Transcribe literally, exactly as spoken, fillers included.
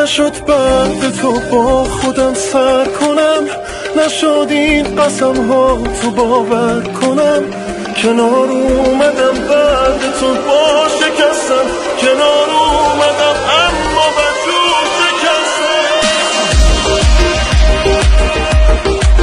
نشد بعد تو با خودم سر کنم، نشد این قسم ها تو باور کنم. کنار اومدم بعد تو با شکستم